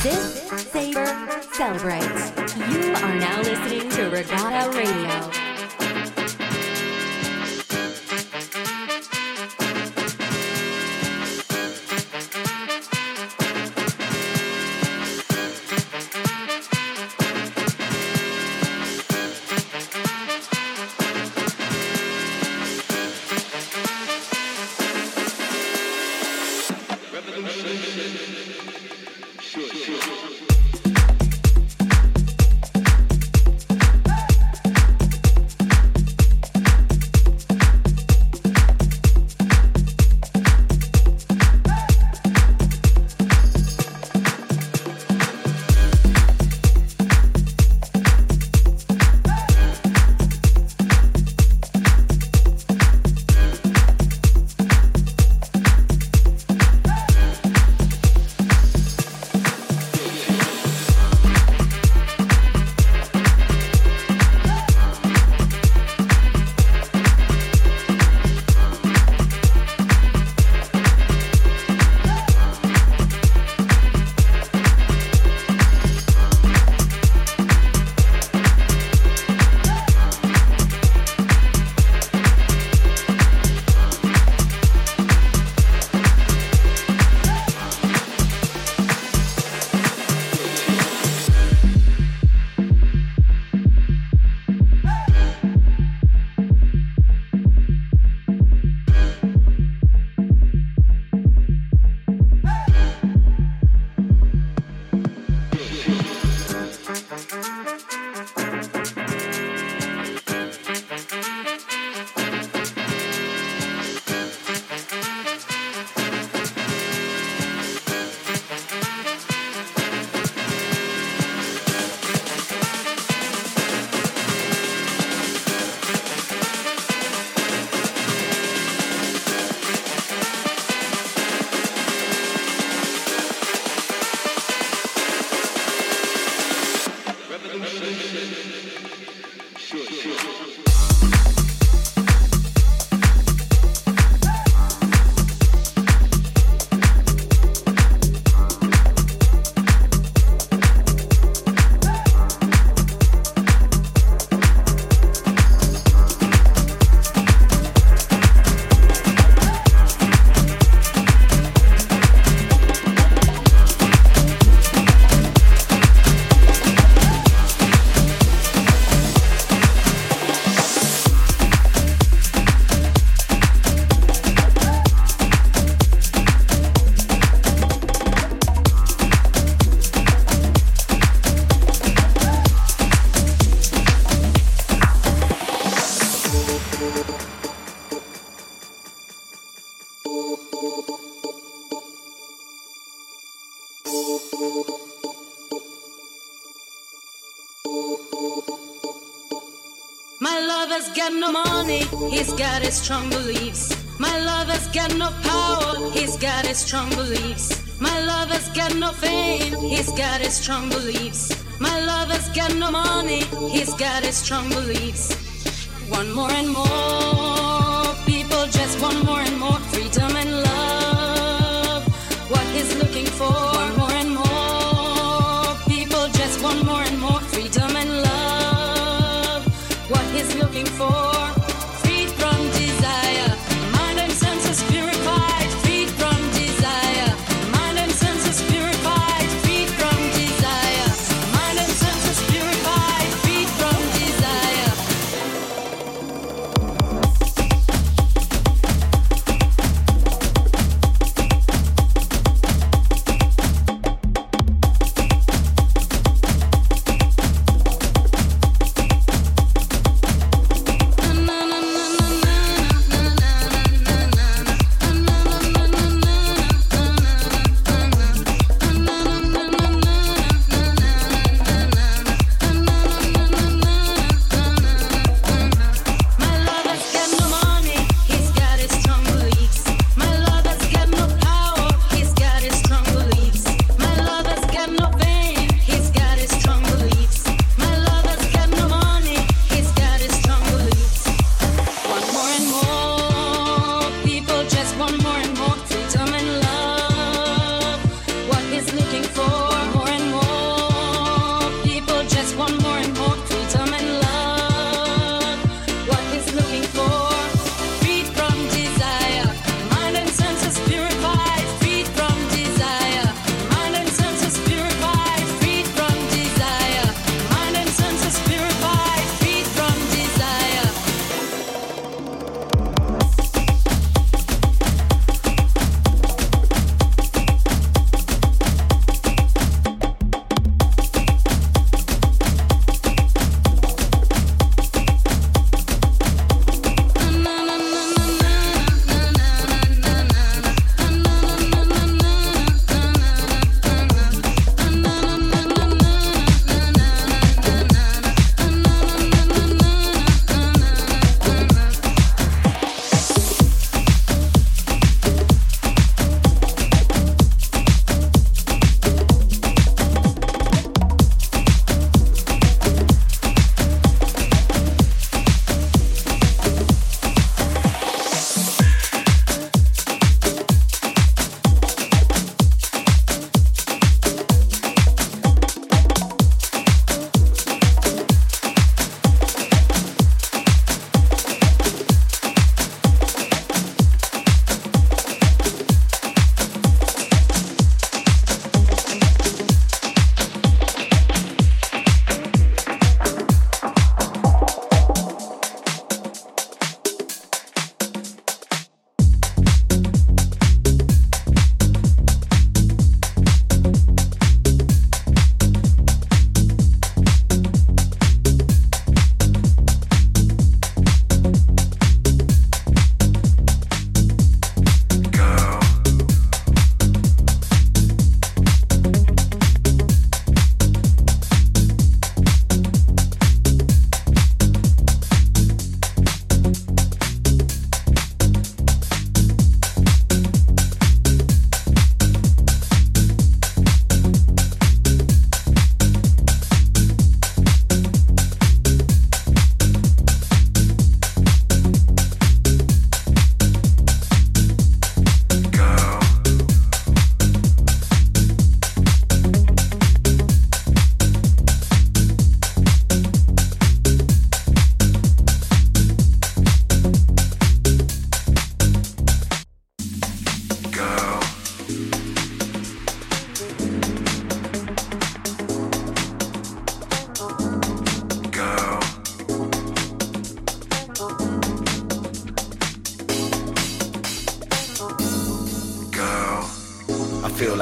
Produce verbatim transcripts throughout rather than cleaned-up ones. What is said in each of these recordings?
Sip, savor, celebrate. You are now listening to Regatta Radio. Got no money, he's got his strong beliefs. My lover's got no power, he's got his strong beliefs. My lover's got no fame, he's got his strong beliefs. My lover's got no money, he's got his strong beliefs. One more and more, people just want more and more freedom and love. What he's looking for, one more and more, people just want more and more freedom and love. What he's looking for, freed from desire, mind and senses purified, freed from desire, mind and senses purified, freed from desire, mind and senses purified, freed from desire.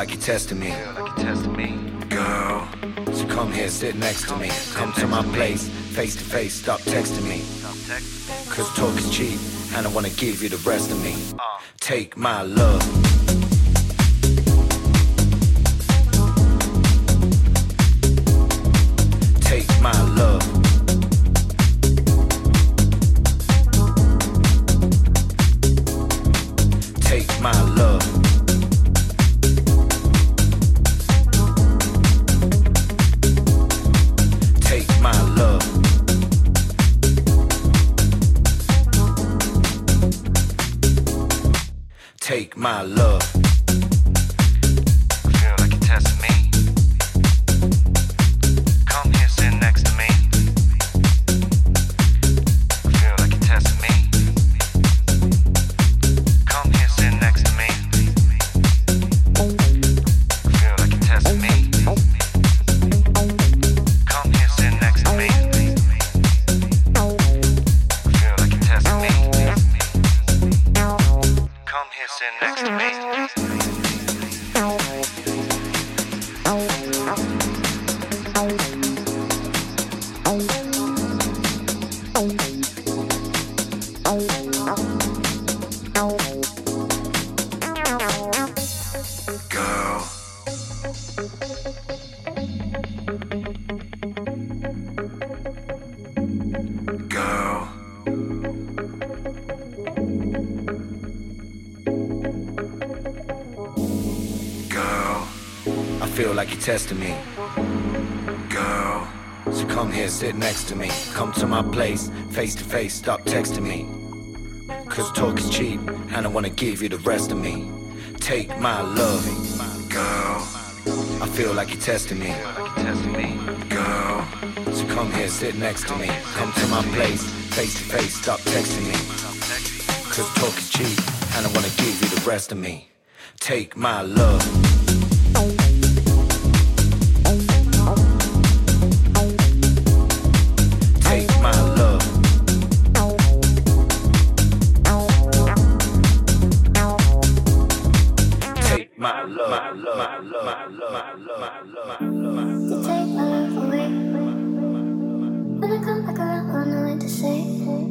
like you're testing me. Girl, so come here, sit next to me. Come to my place, face to face, stop texting me. Cause talk is cheap, and I wanna give you the rest of me. Take my love. Take my love. Take my love. Take my love. Take my love. I feel like you're testing me. Come here, sit next to me. I feel like you're testing me. Come here, sit next to me. I feel like you're testing me. Come here, sit next to me. I feel like you're testing me. Come here, sit next to me. Girl. Girl. Girl, I feel like you're testing me. Girl, so come here, sit next to me. Come to my place, face to face, stop texting me. Cause talk is cheap, and I wanna give you the rest of me. Take my love. Girl, I feel like you're testing me. Girl, so come here, sit next to me. Come to my place, face to face, stop texting me. Cause talk is cheap, and I wanna give you the rest of me. Take my love. Take my love. Take my love. My love. My love. My love. My love. You take my love away. When I come back around, I know what to say.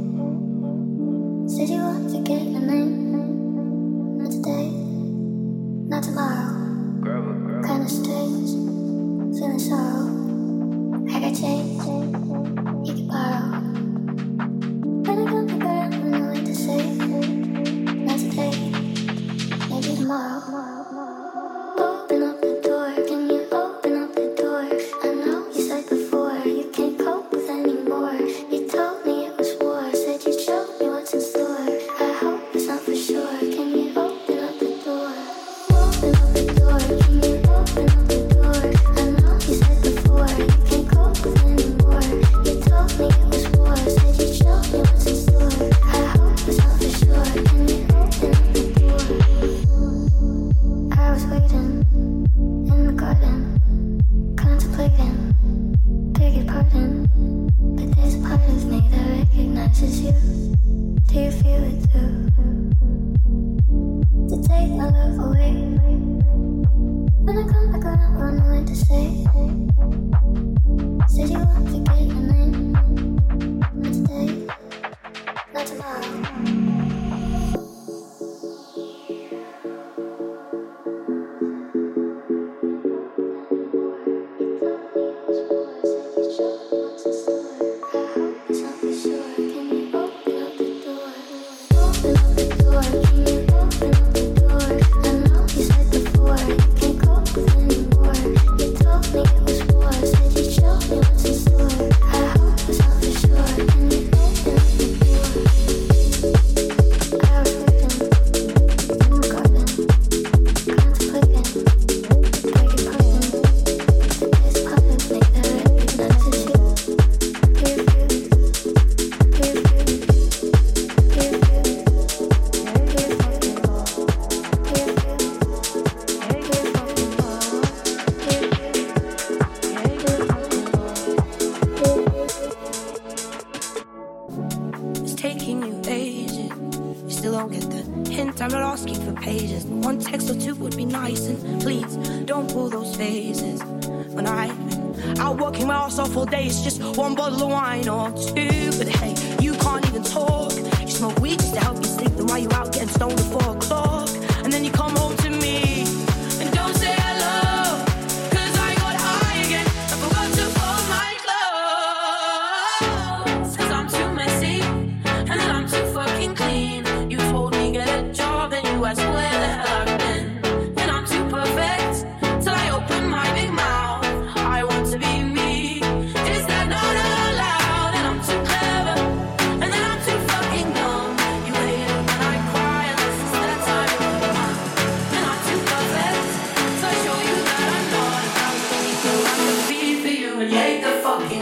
Said you want to get my name. Not today, not tomorrow. Kinda strange, feeling sorrow. I got change, you can borrow. When I come back around, I know what to say. Not today, maybe tomorrow. Open up the door, can you open up the door? I know you said before, you can't cope with anymore. You told me it was war, said you'd show me what's in store. I hope it's not for sure, can you open up the door? Open up the door, can you open up the door? I know you said before. don't pull those faces. When I've been out working my ass off all day, it's just one bottle of wine or two. But hey, you can't even talk. You smoke weed just to help you sleep. Then why you out getting stoned at four o'clock? And then you come home to me and don't say hello, cause I got high again. I forgot to fold my clothes. Cause I'm too messy and then I'm too fucking clean. You told me get a job and you asked where the hell I've been. And I'm too perfect till I open my big mouth. I want to be me. Is that not allowed? And I'm too clever and then I'm too fucking dumb. You hate it when I cry unless it's that time of the month. And I'm too perfect so I show you that I'm not about to be so I can be for you and you hate the fucking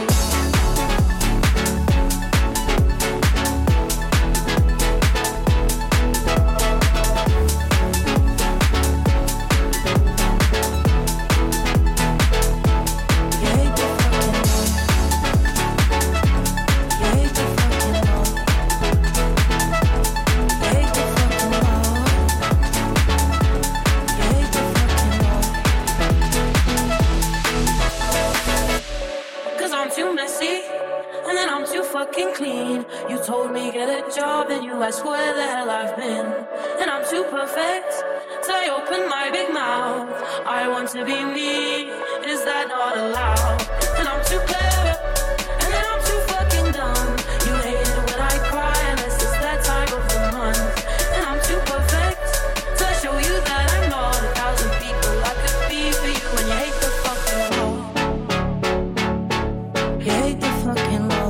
clean. You told me get a job and you asked where the hell I've been. And I'm too perfect till I open my big mouth. I want to be me. Is that not allowed? And I'm too clever and then I'm too fucking dumb. You hate it when I cry unless it's that time of the month. And I'm too perfect till I show you that I'm not a thousand people I could be for you. And you hate the fucking law. You hate the fucking law.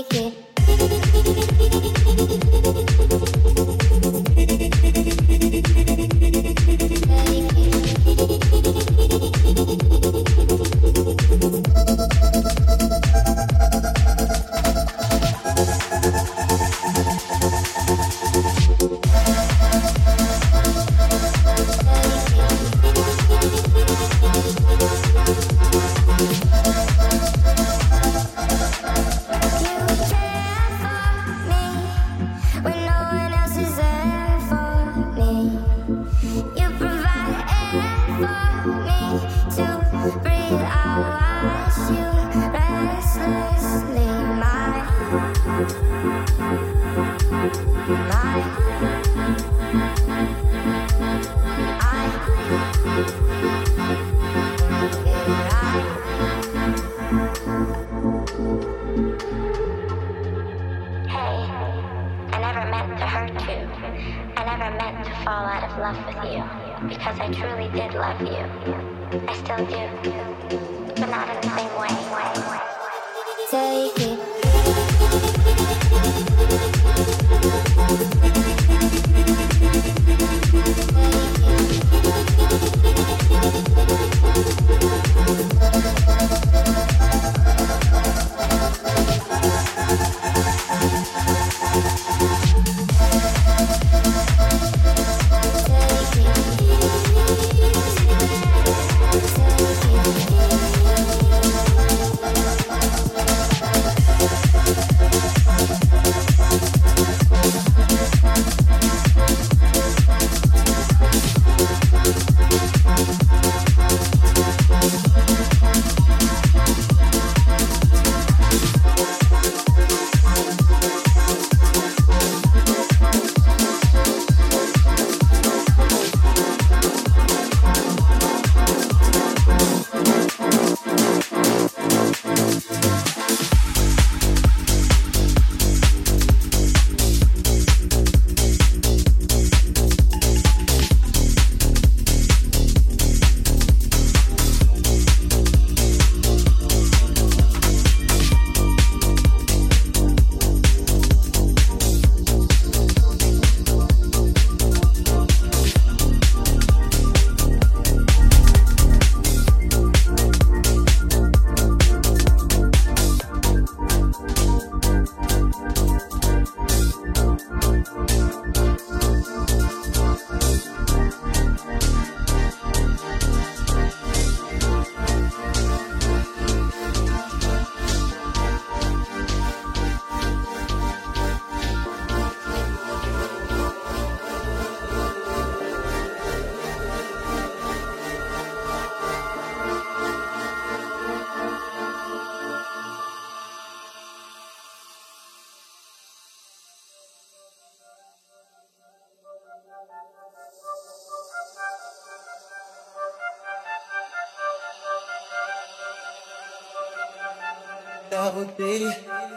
Double D,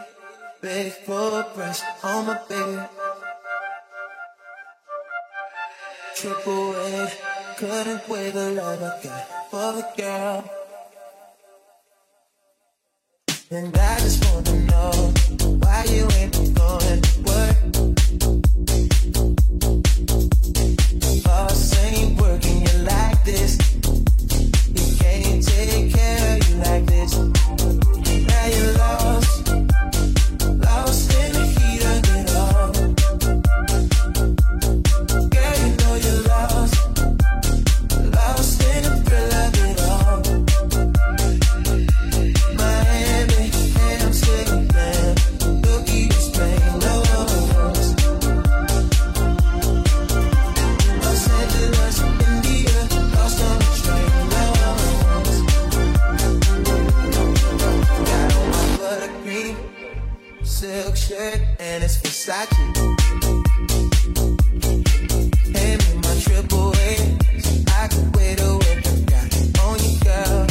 big full breast on my bed. Triple A, couldn't wait the love I got for the girl. And I just wanna know why you ain't going to work. Boss ain't working you like this. He can't take care of you like this. Now you're lost, lost in the heat of it all. Girl, you know you're lost, lost in the thrill of it all. Miami, Amsterdam, Tokyo, Spain, Los Los Angeles, India, lost on the train, Los got on my buttercream silk shirt and it's Versace. Hand me my triple A, so I can wait a whip I got on you, girl.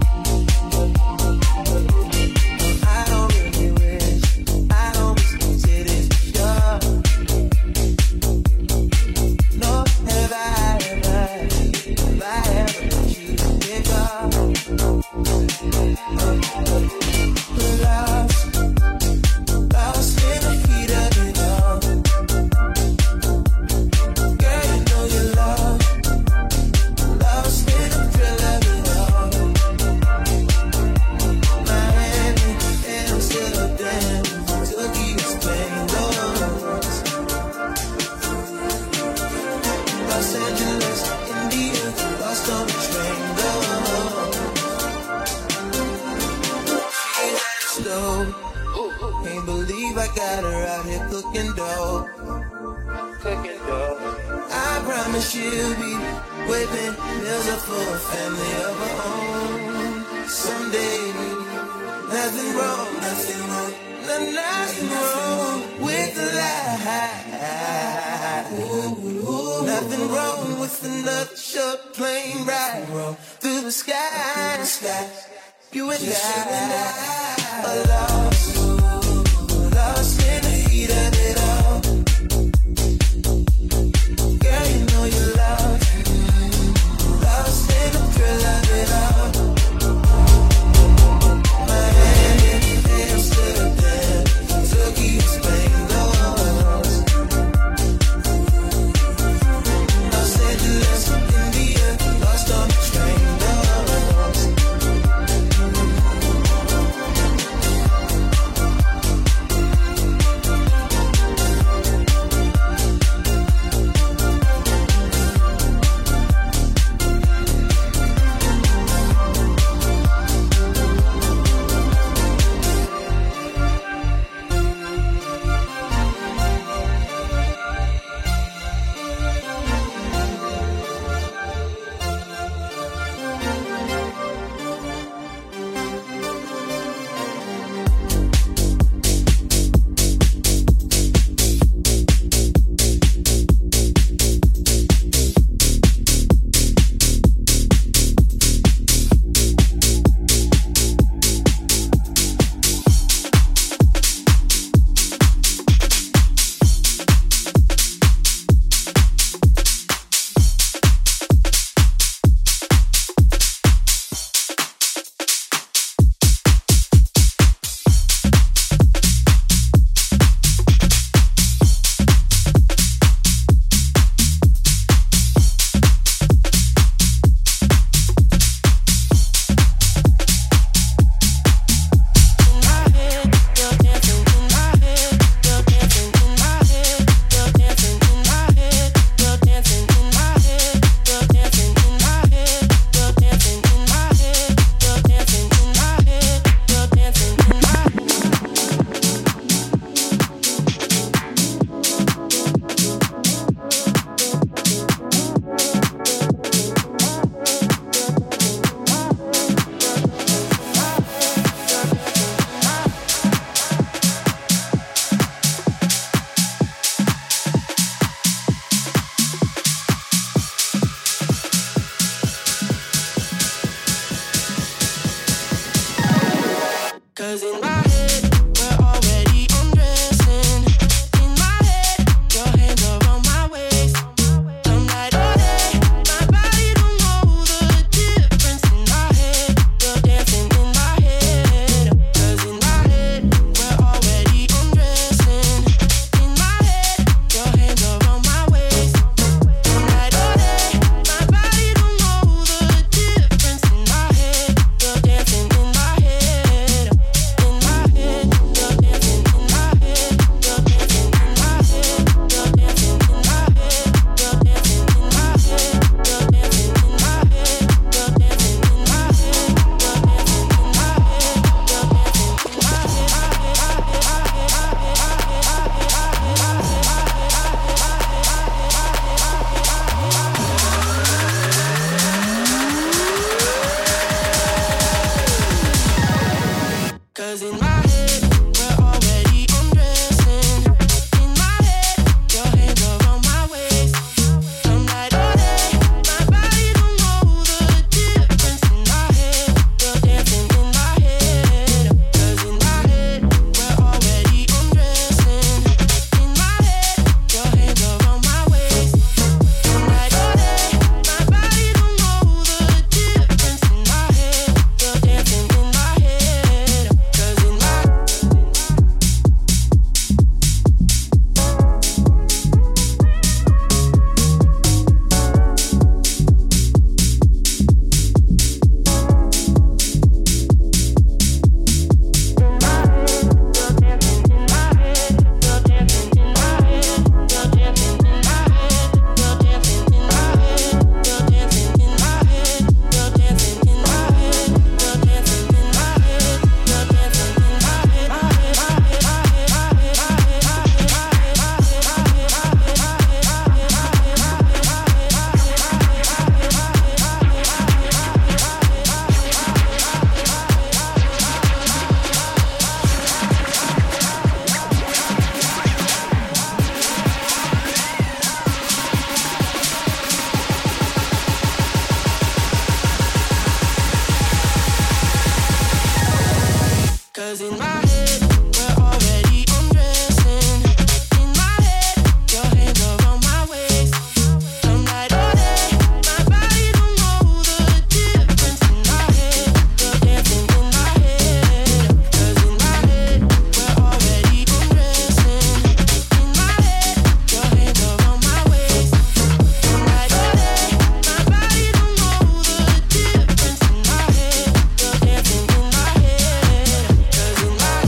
I don't really wish, I don't wish it is sure. No, have I ever, have I ever let you pick up? Lost, I got her out here cooking dough. Cooking dough. I promise she'll be whipping meals up for a family of her own. Someday, nothing wrong, nothing wrong, nothing, nothing wrong with the life. Nothing wrong with another short plane ride through the sky. You and I are lost, lost in the heat of it all. Girl, you know you're lost, lost in the thrill of it all. My hand in Amsterdam, Turkey, Spain, lost. Los Angeles, India, lost on the train, lost. In my Cause in my head, we're already undressing. In my head, your hands are on my waist. Some night or day, my body don't know the difference. In my head, you're dancing in my head. Cause in my head, we're already undressing. In my head, your hands are on my waist. Some night or day, my body don't know the difference. In my head, you're dancing in my head. Cause in my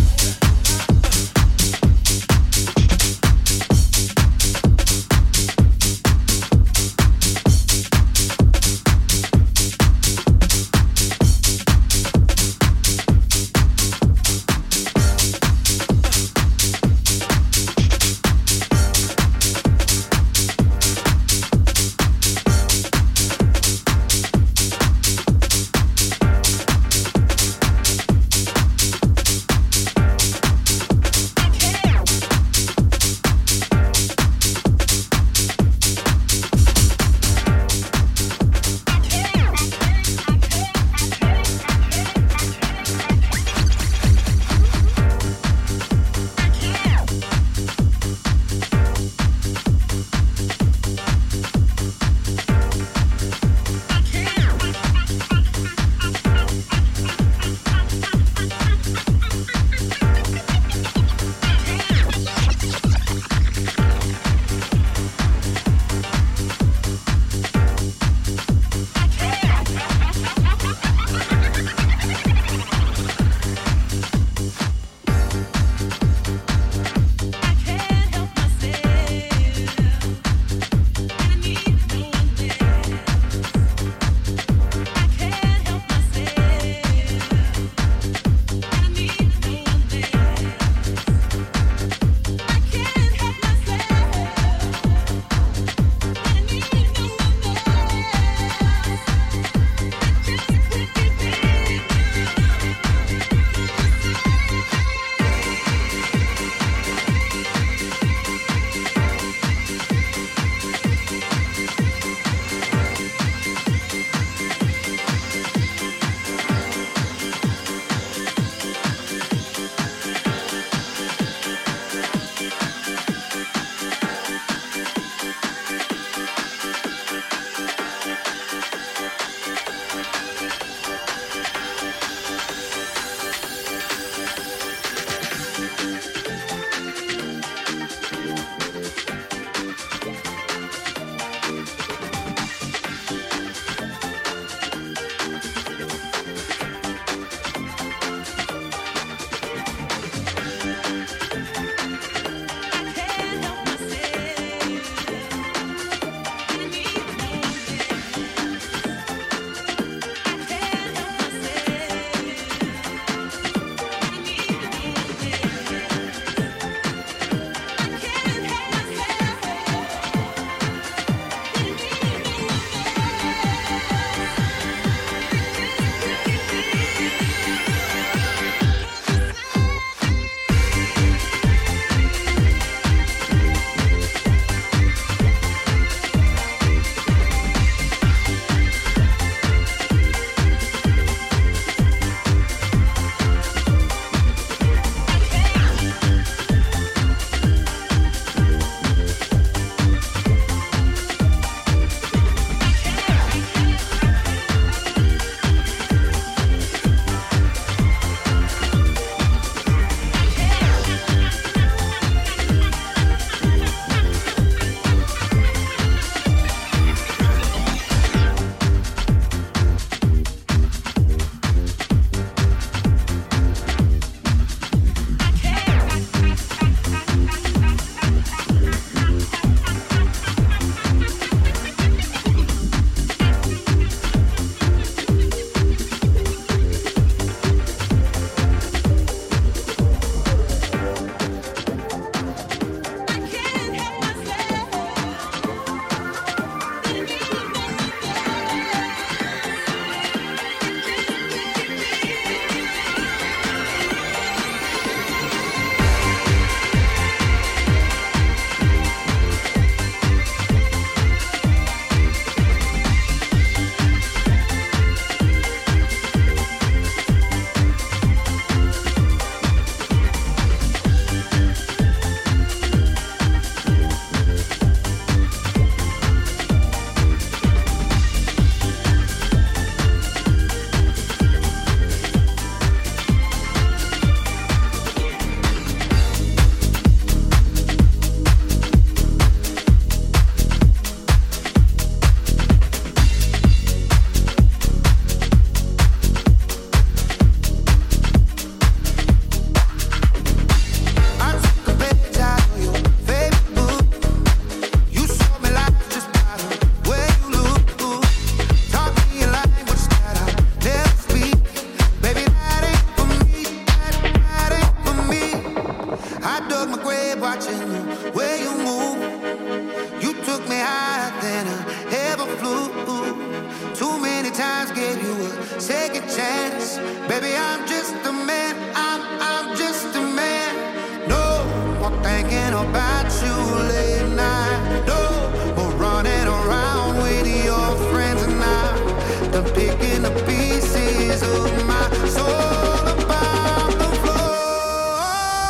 second chance. Baby, I'm just a man, I'm, I'm just a man. No more thinking about you late night. No more running around with your friends and I. Done picking the pieces of my soul about the floor.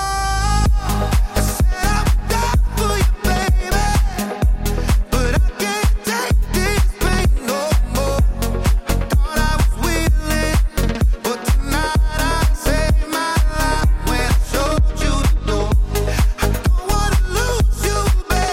I said I'm down for you, baby, but I can't take this pain no more. I thought I was willing, but tonight I saved my life when I showed you the door. I don't wanna lose you, baby.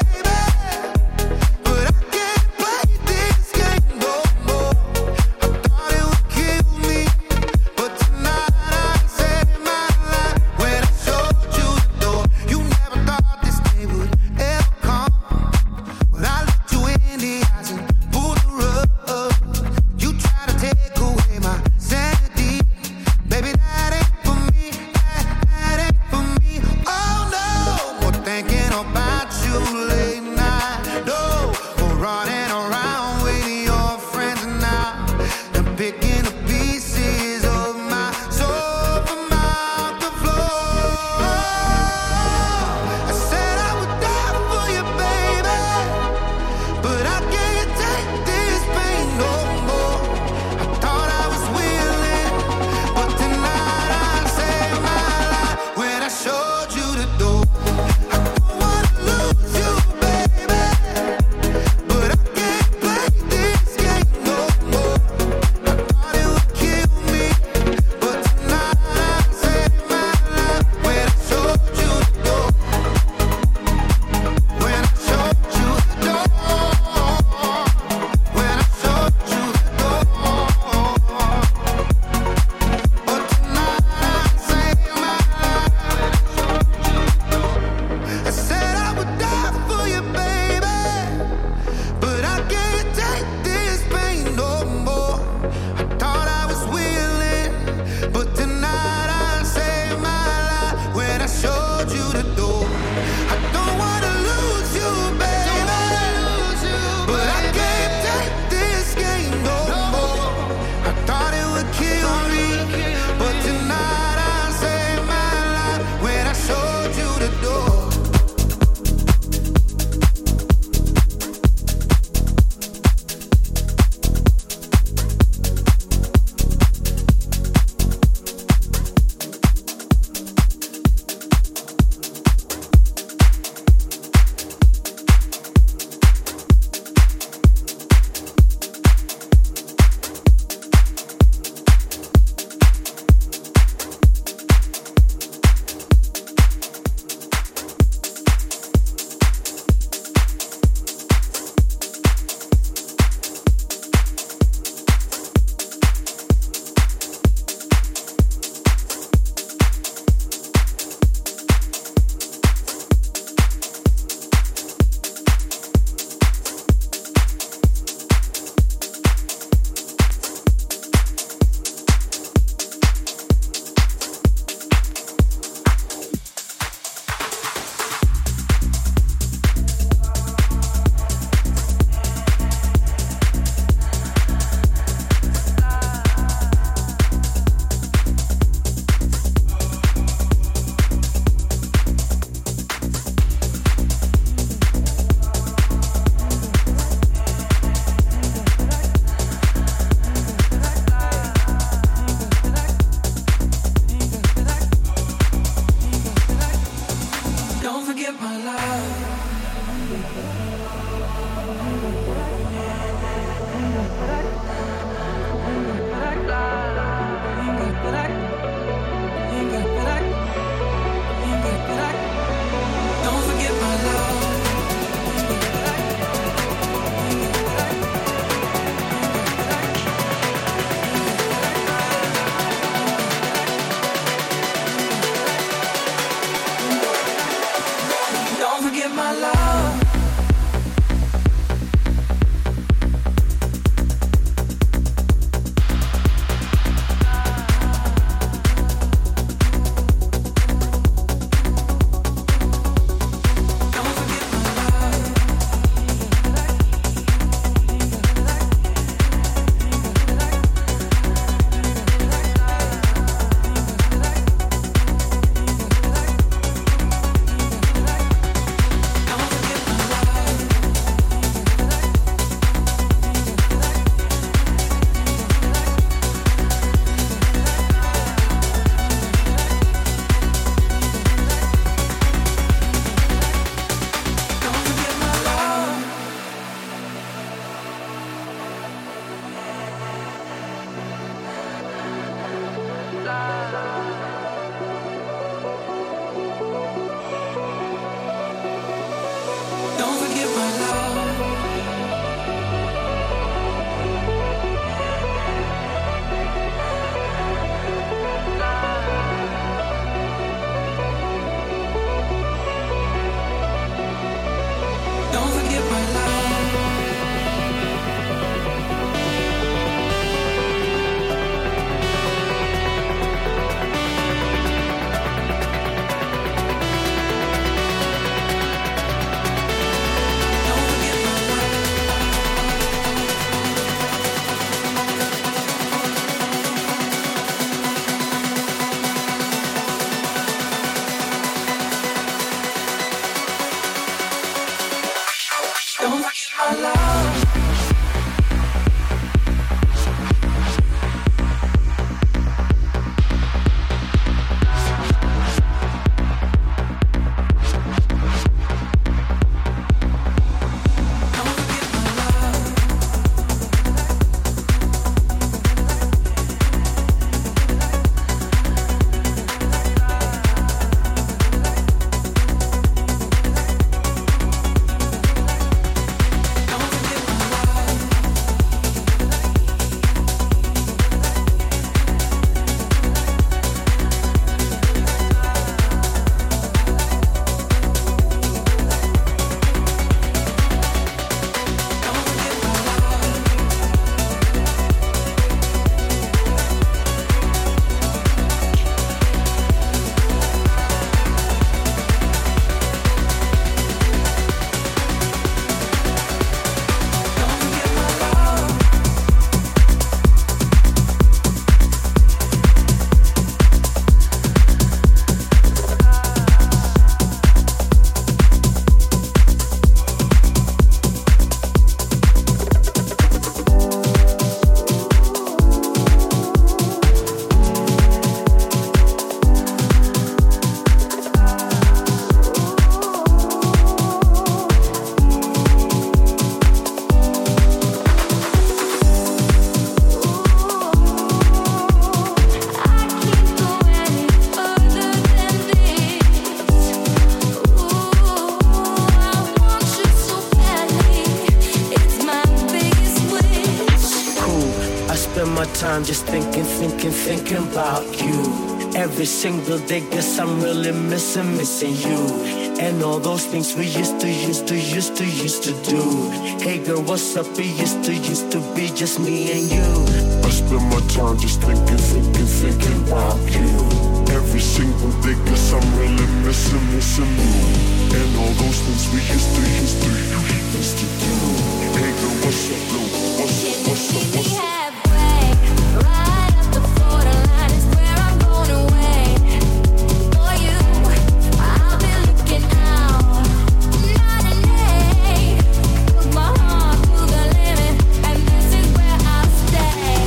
time just thinking, thinking, thinking about you. Every single day, guess I'm really missing, missing you. And all those things we used to, used to, used to, used to do. Hey girl, what's up? It used to, used to be just me and you. I spend my time just thinking, thinking, thinking about you. Every single day, guess I'm really missing, missing you. And all those things we used to, used to, used to do. Hey girl, what's up, girl? What's up, what's up, what's up? Right up the borderline is where I'm going away. For you, I'll be looking out night and day. Put my heart to the limit, and this is where I'll stay.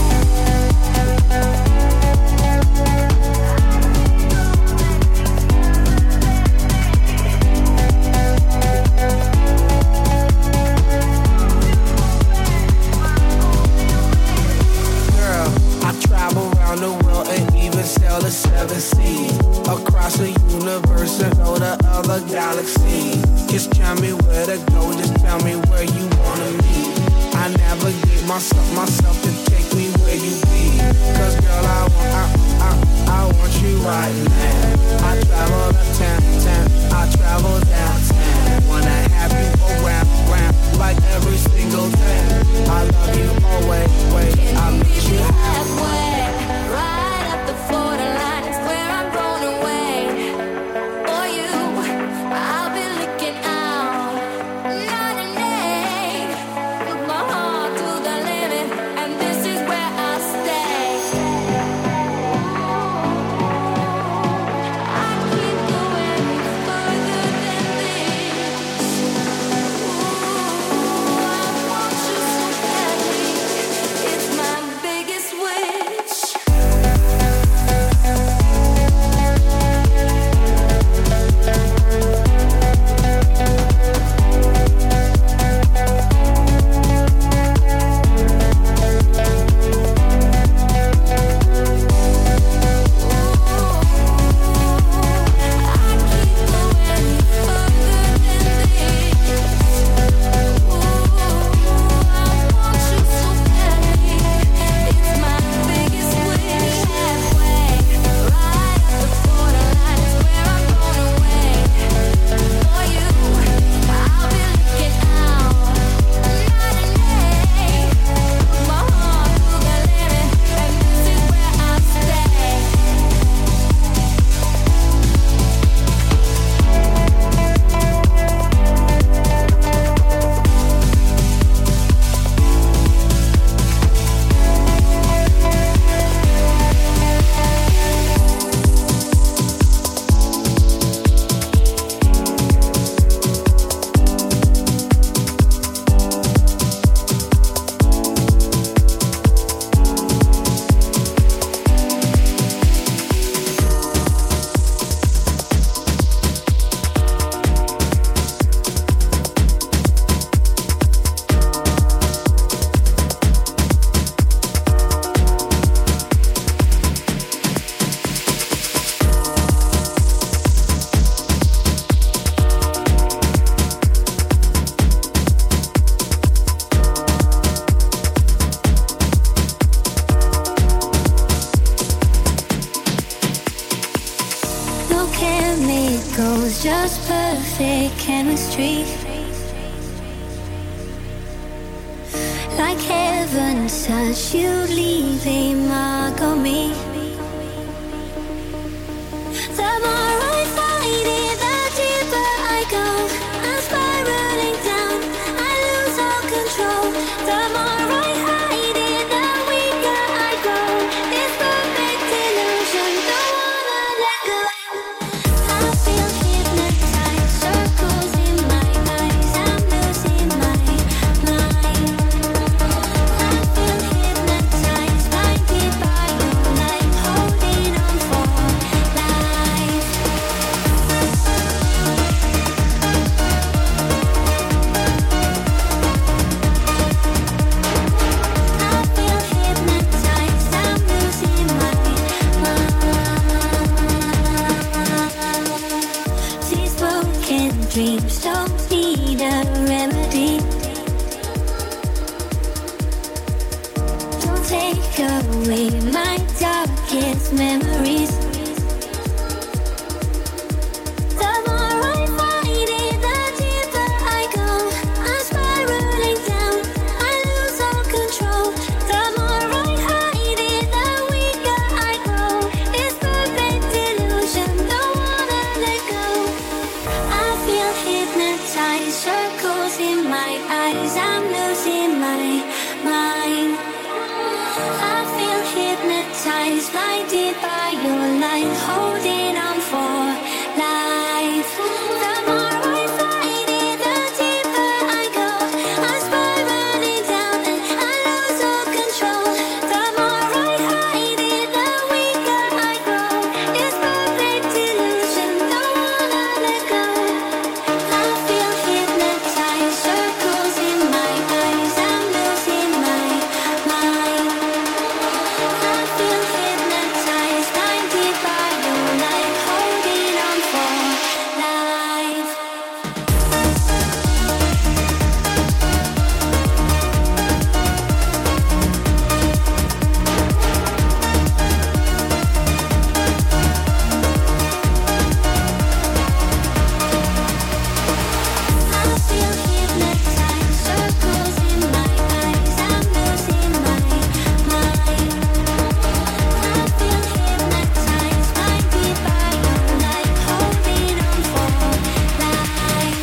The seven seas across the universe and go to other galaxies. Just tell me where to go, just tell me where you wanna meet. I navigate myself, myself to take me where you be. Cause girl, I want, I, I, I want you right now. I travel uptown, town, I travel downtown. Wanna have you around, around like every single day. I love you always, wait, I'll meet you halfway. Right up the borderline is where I'm going away. For you, I'll be looking out night and day. Put my heart to the limit, and this is where I'll stay. I keep going further than this. Ooh, I want you so badly. It's my biggest wish. Just perfect chemistry, like heaven's touch, you leave a mark on me. The more I fight it, the deeper I go. I'm spiraling down, I lose all control. The more I hide it, the weaker I go. This perfect illusion, don't wanna let go. I feel hypnotized, circles in my eyes, I'm losing my mind. I feel hypnotized, blinded by your kiss memories. The more I find it, the deeper I go. I'm spiraling down, I lose all control. The more I hide it, the weaker I go. It's perfect illusion, don't wanna let go. I feel hypnotized, circles in my eyes. I'm losing my mind. I feel hypnotized, blinded by your light, holding on for life. The more I fight it, the deeper I go. I'm spiraling down and I lose all control. The more I hide it, the weaker I go. It's perfect illusion, don't wanna let go. I feel hypnotized, circles in my eyes. I'm losing my mind. I feel hypnotized, blinded by your light, holding on for life. I feel hypnotized, circles in my eyes. I'm losing my mind. I feel hypnotized, blinded by your light, holding on for life.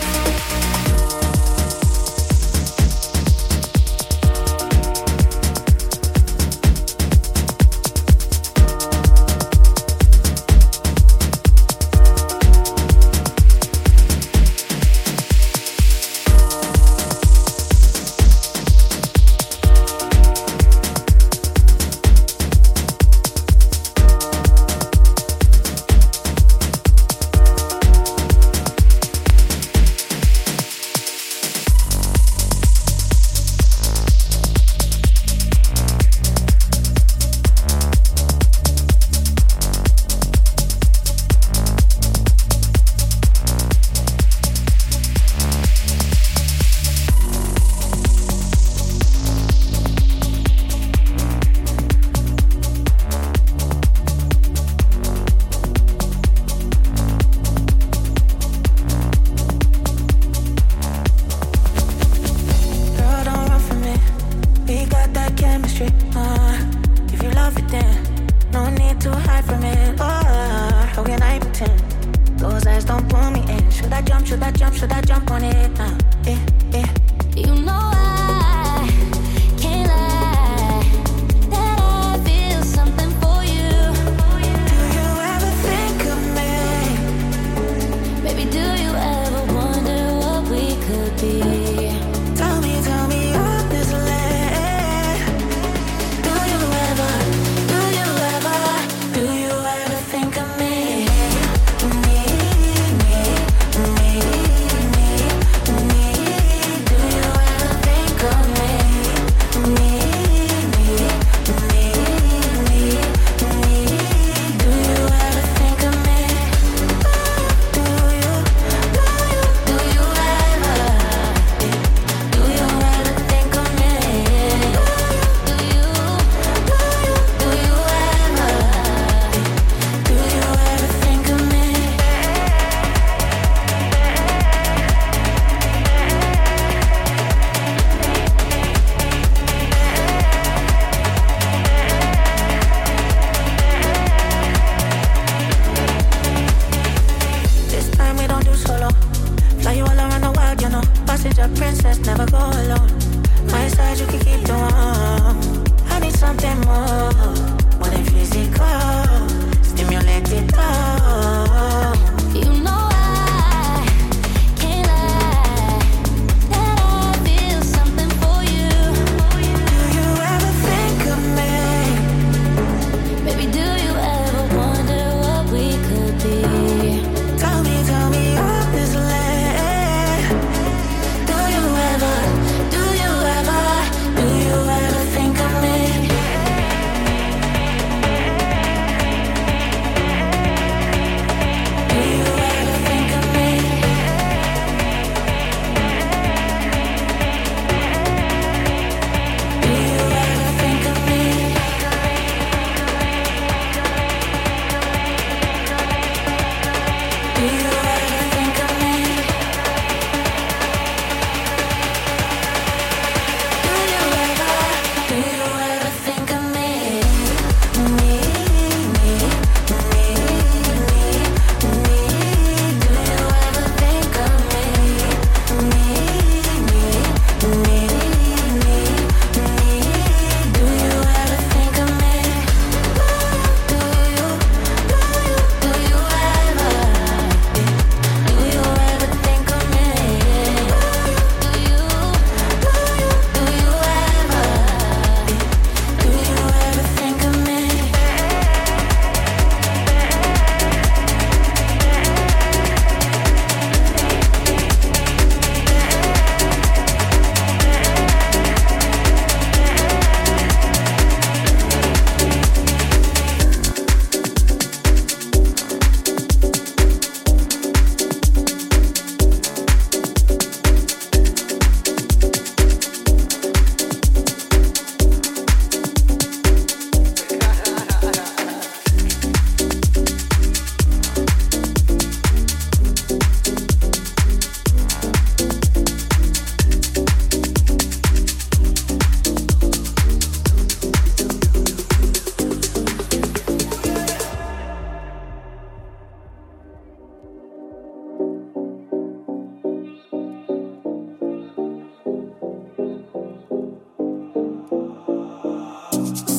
Girl, don't run from it. We got that chemistry. Uh, if you love it, then no need to hide from it. Oh, how can I pretend? Those eyes don't pull me in. Should I jump? Should I jump? Should I jump on it? Uh, eh, eh. You know I can't lie that I feel something for you. Do you ever think of me? Baby, do you ever wonder what we could be? Tell me, tell me honestly. Do you ever, do you ever, do you ever think of me? Me, me, me, me, me. Do you ever think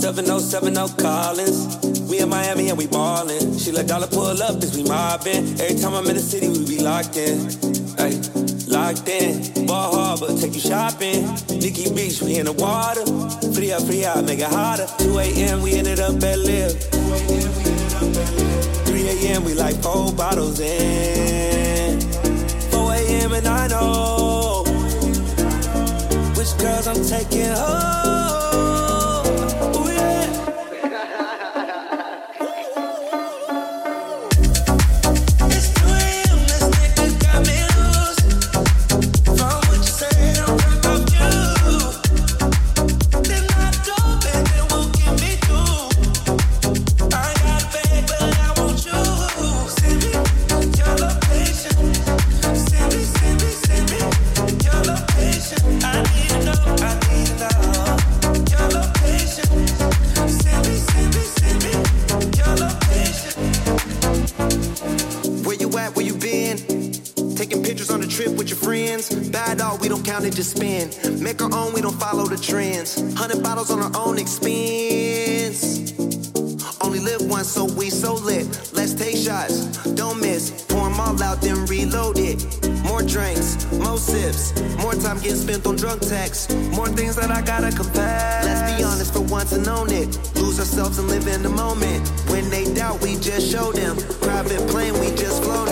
seven oh seven oh Collins. We in Miami and we ballin'. She let dollar pull up as we mobbin'. Every time I'm in the city, we be locked in. Ay, locked in. Ball Harbor, take you shopping. Nikki Beach, we in the water. Free up, free out, make it hotter. two a.m. we ended up at Live. three a.m. we like four bottles in. four a.m. and I know which girls I'm taking home. Just spend, make our own, we don't follow the trends. Hundred bottles on our own expense. Only live once, so we so lit. Let's take shots, don't miss. Pour them all out, then reload it. More drinks, more sips. More time getting spent on drunk texts. More things that I gotta confess. Let's be honest for once and own it. Lose ourselves and live in the moment. When they doubt, we just show them. Private plane, we just float